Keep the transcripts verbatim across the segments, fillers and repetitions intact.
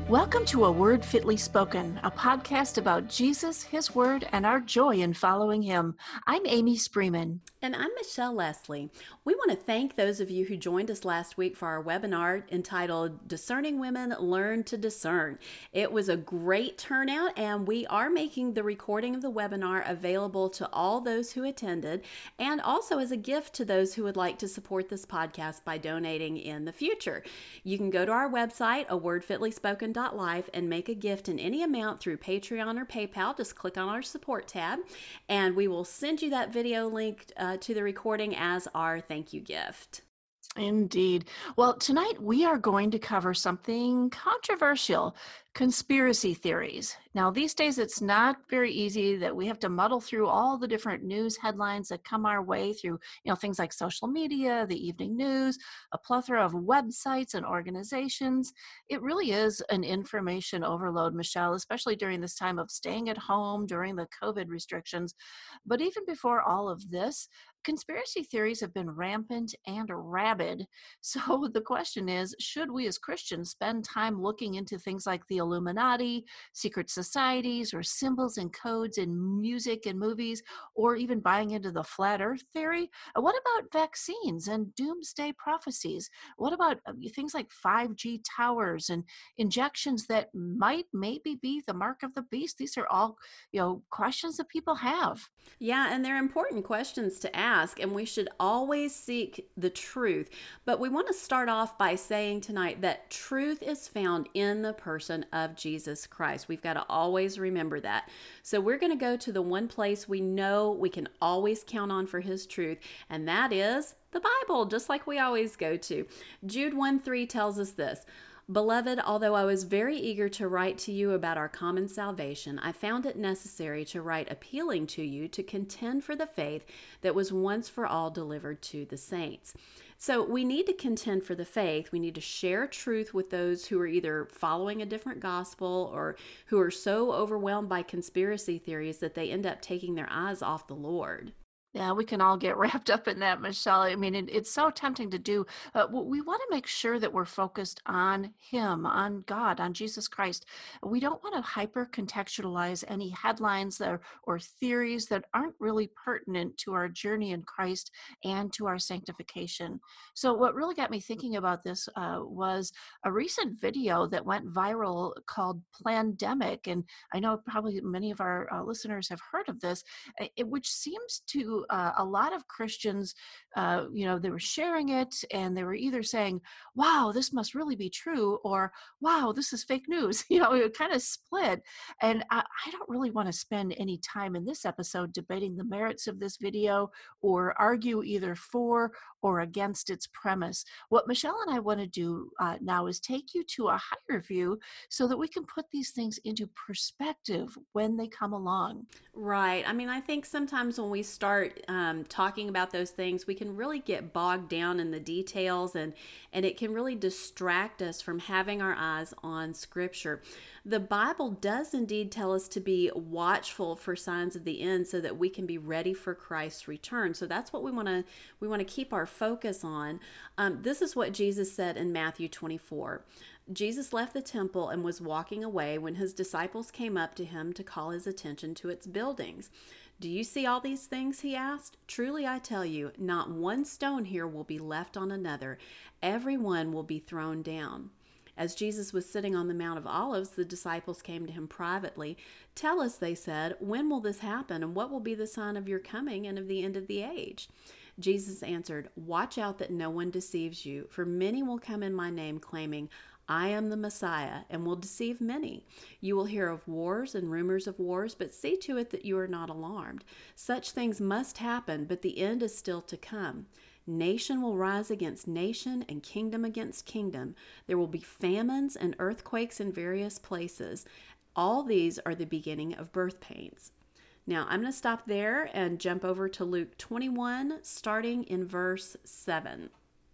Welcome to A Word Fitly Spoken, a podcast about Jesus, His Word, and our joy in following Him. I'm Amy Spreeman. And I'm Michelle Leslie. We want to thank those of you who joined us last week for our webinar entitled Discerning Women Learn to Discern. It was a great turnout, and we are making the recording of the webinar available to all those who attended, and also as a gift to those who would like to support this podcast by donating in the future. You can go to our website, a word fitly spoken dot life, and make a gift in any amount through Patreon or PayPal. Just click on our support tab, and we will send you that video link uh, to the recording as our thank you gift. Indeed. Well, tonight we are going to cover something controversial, conspiracy theories. Now, these days it's not very easy that we have to muddle through all the different news headlines that come our way through, you know, things like social media, the evening news, a plethora of websites and organizations. It really is an information overload, Michelle, especially during this time of staying at home during the COVID restrictions. But even before all of this, conspiracy theories have been rampant and rabid. So the question is, should we as Christians spend time looking into things like the Illuminati, secret societies, or symbols and codes in music and movies, or even buying into the flat earth theory? Uh, What about vaccines and doomsday prophecies? What about uh, things like five G towers and injections that might maybe be the mark of the beast? These are all, you know, questions that people have. Yeah, and they're important questions to ask, and we should always seek the truth. But we want to start off by saying tonight that truth is found in the person of Jesus Christ. We've got to always remember that. So we're going to go to the one place we know we can always count on for His truth, and that is the Bible, just like we always go to. Jude one three tells us this: Beloved, although I was very eager to write to you about our common salvation, I found it necessary to write appealing to you to contend for the faith that was once for all delivered to the saints. So we need to contend for the faith. We need to share truth with those who are either following a different gospel or who are so overwhelmed by conspiracy theories that they end up taking their eyes off the Lord. Yeah, we can all get wrapped up in that, Michelle. I mean, it, it's so tempting to do. Uh, w- we want to make sure that we're focused on Him, on God, on Jesus Christ. We don't want to hyper contextualize any headlines that, or theories that aren't really pertinent to our journey in Christ and to our sanctification. So, what really got me thinking about this uh, was a recent video that went viral called Plandemic. And I know probably many of our uh, listeners have heard of this, uh, it, which seems to uh, a lot of Christians, uh, you know, they were sharing it and they were either saying, wow, this must really be true, or wow, this is fake news. You know, it kind of split. And I, I don't really want to spend any time in this episode debating the merits of this video or argue either for or against its premise. What Michelle and I want to do uh, now is take you to a higher view so that we can put these things into perspective when they come along. Right. I mean, I think sometimes when we start um, talking about those things, we can really get bogged down in the details, and, and it can really distract us from having our eyes on Scripture. The Bible does indeed tell us to be watchful for signs of the end so that we can be ready for Christ's return. So that's what we want to we want to keep our focus on. Um, this is what Jesus said in Matthew twenty-four. Jesus left the temple and was walking away when His disciples came up to Him to call His attention to its buildings. Do you see all these things? He asked. Truly I tell you, not one stone here will be left on another. Every one will be thrown down. As Jesus was sitting on the Mount of Olives, the disciples came to Him privately. Tell us, they said, when will this happen, and what will be the sign of your coming and of the end of the age? Jesus answered, Watch out that no one deceives you, for many will come in my name claiming, I am the Messiah, and will deceive many. You will hear of wars and rumors of wars, but see to it that you are not alarmed. Such things must happen, but the end is still to come. Nation will rise against nation and kingdom against kingdom. There will be famines and earthquakes in various places. All these are the beginning of birth pains. Now, I'm going to stop there and jump over to Luke twenty-one, starting in verse seven.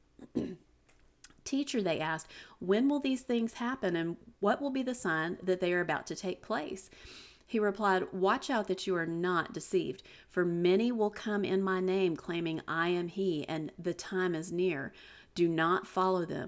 Teacher, they asked, when will these things happen, and what will be the sign that they are about to take place? He replied, Watch out that you are not deceived, for many will come in my name claiming I am he, and the time is near. Do not follow them.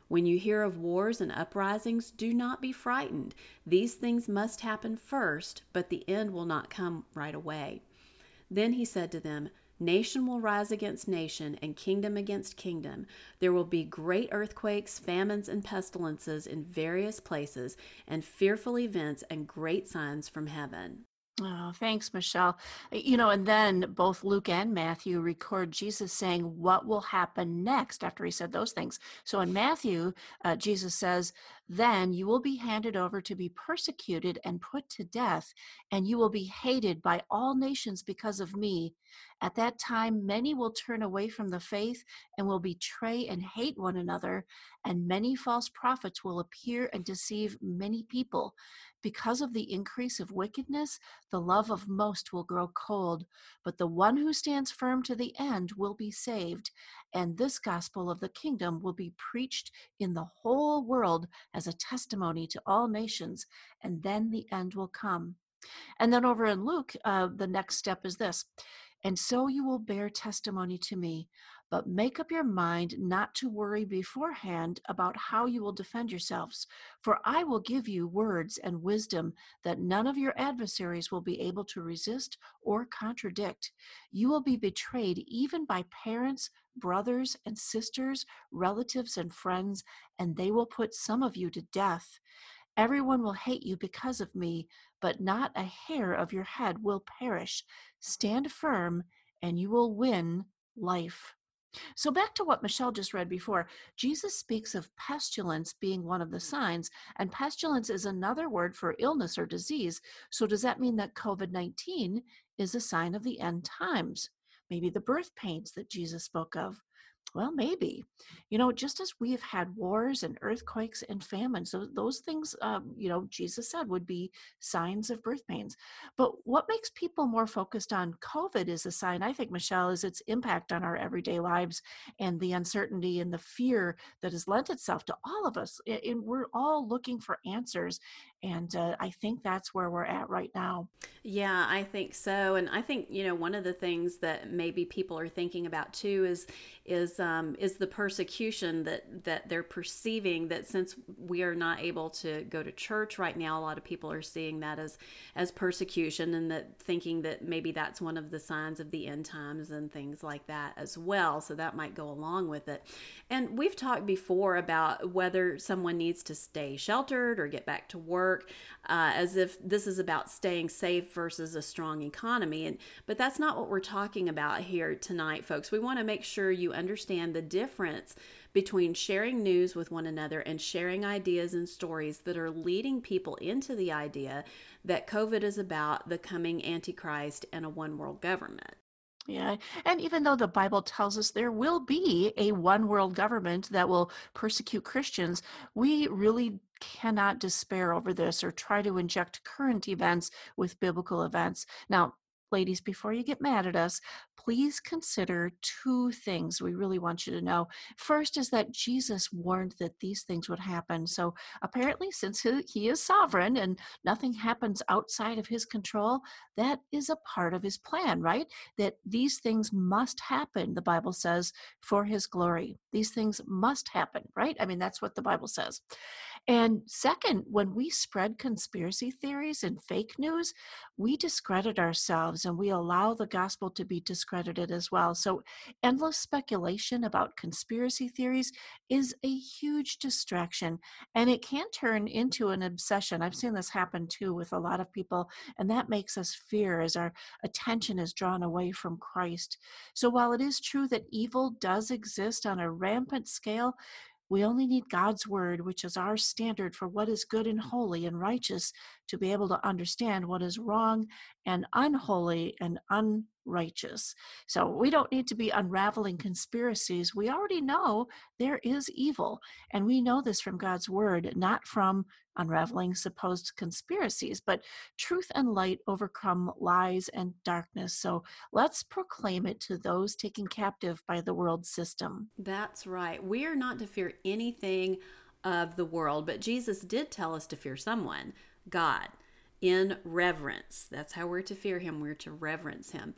When you hear of wars and uprisings, do not be frightened. These things must happen first, but the end will not come right away." Then he said to them, "Nation will rise against nation, and kingdom against kingdom. There will be great earthquakes, famines, and pestilences in various places, and fearful events and great signs from heaven." Oh, thanks, Michelle. Uh, You know, and then both Luke and Matthew record Jesus saying what will happen next after he said those things. So in Matthew, uh, Jesus says, "Then you will be handed over to be persecuted and put to death, and you will be hated by all nations because of me. At that time, many will turn away from the faith and will betray and hate one another, and many false prophets will appear and deceive many people. Because of the increase of wickedness, the love of most will grow cold, but the one who stands firm to the end will be saved. And this gospel of the kingdom will be preached in the whole world as a testimony to all nations, and then the end will come." And then over in Luke, uh, the next step is this: "And so you will bear testimony to me, but make up your mind not to worry beforehand about how you will defend yourselves. For I will give you words and wisdom that none of your adversaries will be able to resist or contradict. You will be betrayed even by parents, brothers and sisters, relatives and friends, and they will put some of you to death. Everyone will hate you because of me, but not a hair of your head will perish. Stand firm, and you will win life." So, back to what Michelle just read before, Jesus speaks of pestilence being one of the signs, and pestilence is another word for illness or disease. So, does that mean that COVID nineteen is a sign of the end times? Maybe the birth pains that Jesus spoke of? Well, maybe. You know, just as we have had wars and earthquakes and famines, so those things, um, you know, Jesus said would be signs of birth pains. But what makes people more focused on COVID is a sign, I think, Michelle, is its impact on our everyday lives and the uncertainty and the fear that has lent itself to all of us. A- And we're all looking for answers. And uh, I think that's where we're at right now. Yeah, I think so. And I think, you know, one of the things that maybe people are thinking about too is is um is the persecution that that they're perceiving, that since we are not able to go to church right now, a lot of people are seeing that as as persecution, and that thinking that maybe that's one of the signs of the end times and things like that as well. So that might go along with it. And we've talked before about whether someone needs to stay sheltered or get back to work, uh, as if this is about staying safe versus a strong economy. And but that's not what we're talking about here tonight, folks. We want to make sure you understand the difference between sharing news with one another and sharing ideas and stories that are leading people into the idea that COVID is about the coming Antichrist and a one world government. Yeah. And even though the Bible tells us there will be a one world government that will persecute Christians, we really cannot despair over this or try to inject current events with biblical events. Now, ladies, before you get mad at us, please consider two things we really want you to know. First is that Jesus warned that these things would happen. So apparently, since he, he is sovereign and nothing happens outside of his control, that is a part of his plan, right? That these things must happen, the Bible says, for his glory. These things must happen, right? I mean, that's what the Bible says. And second, when we spread conspiracy theories and fake news, we discredit ourselves and we allow the gospel to be discredited as well. So, endless speculation about conspiracy theories is a huge distraction, and it can turn into an obsession. I've seen this happen too with a lot of people, and that makes us fear as our attention is drawn away from Christ. So, while it is true that evil does exist on a rampant scale, we only need God's word, which is our standard for what is good and holy and righteous, to be able to understand what is wrong and unholy and unrighteous. So we don't need to be unraveling conspiracies. We already know there is evil, and we know this from God's word, not from unraveling supposed conspiracies, but truth and light overcome lies and darkness. So let's proclaim it to those taken captive by the world system. That's right. We are not to fear anything of the world, but Jesus did tell us to fear someone, God, in reverence. That's how we're to fear him. We're to reverence him.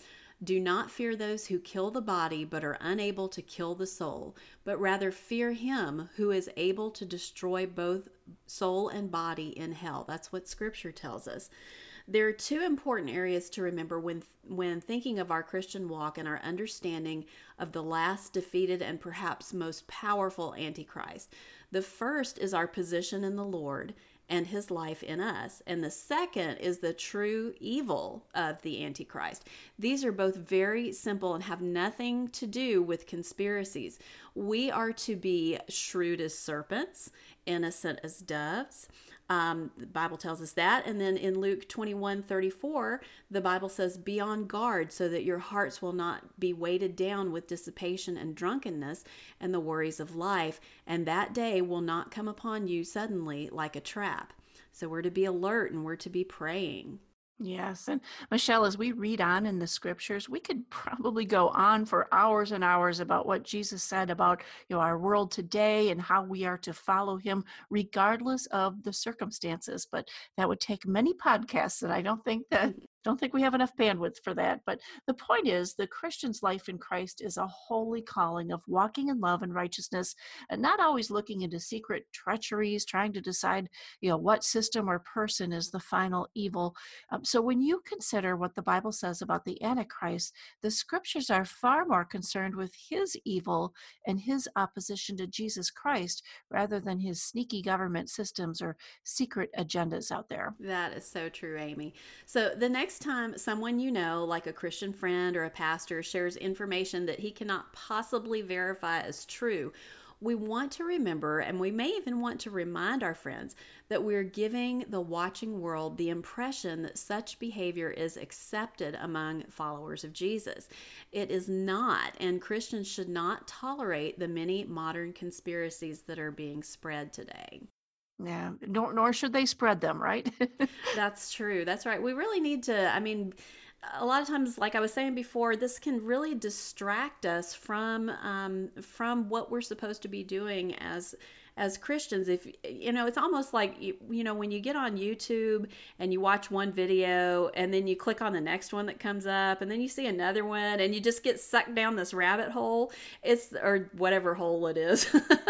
Do not fear those who kill the body but are unable to kill the soul, but rather fear him who is able to destroy both soul and body in hell. That's what Scripture tells us. There are two important areas to remember when when thinking of our Christian walk and our understanding of the last defeated and perhaps most powerful Antichrist. The first is our position in the Lord and his life in us. And the second is the true evil of the Antichrist. These are both very simple and have nothing to do with conspiracies. We are to be shrewd as serpents, innocent as doves. Um, the Bible tells us that. And then in Luke twenty-one thirty-four, the Bible says, be on guard so that your hearts will not be weighted down with dissipation and drunkenness and the worries of life. And that day will not come upon you suddenly like a trap. So we're to be alert and we're to be praying. Yes. And Michelle, as we read on in the scriptures, we could probably go on for hours and hours about what Jesus said about, you know, our world today and how we are to follow him regardless of the circumstances. But that would take many podcasts, and I don't think that don't think we have enough bandwidth for that. But the point is, the Christian's life in Christ is a holy calling of walking in love and righteousness, and not always looking into secret treacheries, trying to decide, you know, what system or person is the final evil. Um, so when you consider what the Bible says about the Antichrist, the scriptures are far more concerned with his evil and his opposition to Jesus Christ rather than his sneaky government systems or secret agendas out there. That is so true, Amy. So the next time someone you know, like a Christian friend or a pastor, shares information that he cannot possibly verify as true, we want to remember, and we may even want to remind our friends, that we're giving the watching world the impression that such behavior is accepted among followers of Jesus. It is not, and Christians should not tolerate the many modern conspiracies that are being spread today. Yeah, nor, nor should they spread them, right? That's true. That's right. We really need to, I mean, a lot of times, like I was saying before, this can really distract us from um, from what we're supposed to be doing as as Christians. If you know, it's almost like you, you know, when you get on YouTube and you watch one video and then you click on the next one that comes up and then you see another one and you just get sucked down this rabbit hole. It's or whatever hole it is.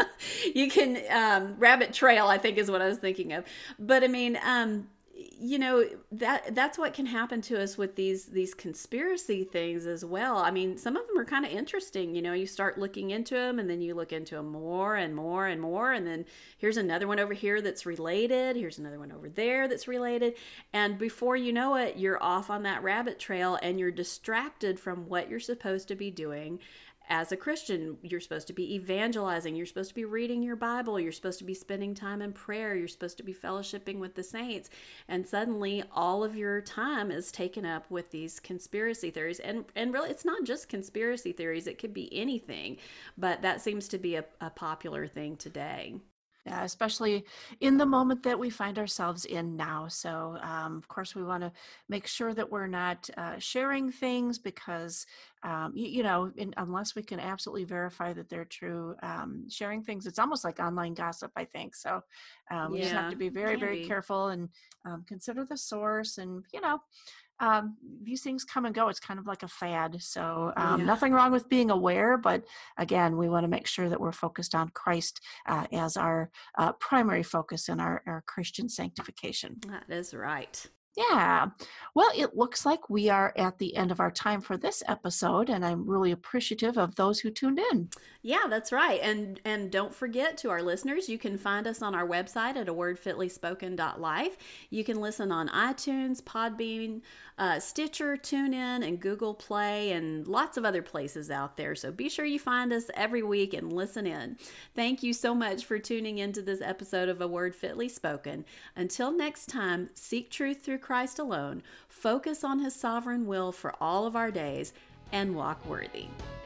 You can um, rabbit trail, I think, is what I was thinking of. But I mean. Um, You know, that that's what can happen to us with these these conspiracy things as well. I mean, some of them are kind of interesting. You know, you start looking into them and then you look into them more and more and more. And then here's another one over here that's related. Here's another one over there that's related. And before you know it, you're off on that rabbit trail and you're distracted from what you're supposed to be doing. As a Christian, you're supposed to be evangelizing. You're supposed to be reading your Bible. You're supposed to be spending time in prayer. You're supposed to be fellowshipping with the saints. And suddenly all of your time is taken up with these conspiracy theories. And and really, it's not just conspiracy theories. It could be anything. But that seems to be a, a popular thing today. Yeah, especially in the moment that we find ourselves in now. So, um, of course, we want to make sure that we're not uh, sharing things because, um, you, you know, in, unless we can absolutely verify that they're true, um, sharing things, it's almost like online gossip, I think. So um, we just have Yeah, to be very, very maybe. careful and um, consider the source and, you know, um, these things come and go. It's kind of like a fad. So um, Yeah. nothing wrong with being aware, but again, we want to make sure that we're focused on Christ uh, as our uh, primary focus in our, our Christian sanctification. That is right. Yeah. Well, it looks like we are at the end of our time for this episode, and I'm really appreciative of those who tuned in. Yeah, that's right. And and don't forget, to our listeners, you can find us on our website at a word fitly spoken dot life. You can listen on iTunes, Podbean, uh, Stitcher, TuneIn, and Google Play, and lots of other places out there. So be sure you find us every week and listen in. Thank you so much for tuning into this episode of A Word Fitly Spoken. Until next time, seek truth through Christ alone, focus on his sovereign will for all of our days, and walk worthy.